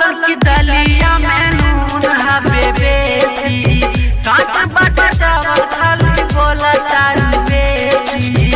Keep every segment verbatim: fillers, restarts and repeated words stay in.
की दलिया में नून हवे बेसी, काट बाट चावल खाली बोला तारी बेसी।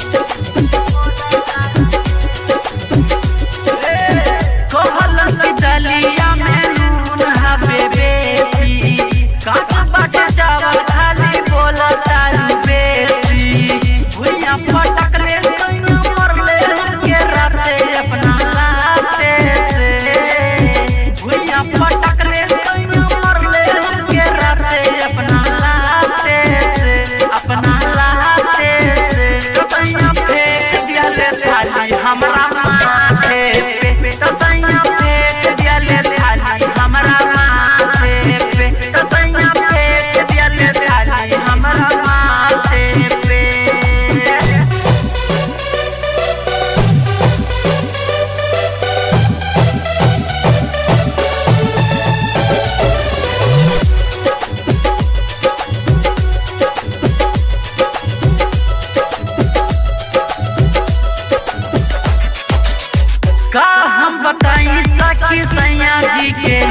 कहलन की दलिया में नून हवे बेसी, काट बाट चावल खाली बोला तारी बेसी। भुइया पटक ले सैया मरले के राते अपना लाते से, भुइया पटक ले सैया मरले के राते अपना लाते से, अपना लाते से। तो सैया फेंक दिया ले थाली हमरा माथे पे, तो सैया फेंक दिया ले थाली हमरा माथे पे, तो सैया फेंक दिया ले थाली हमरा माथे पे। का हम बताई सखी सैया जी के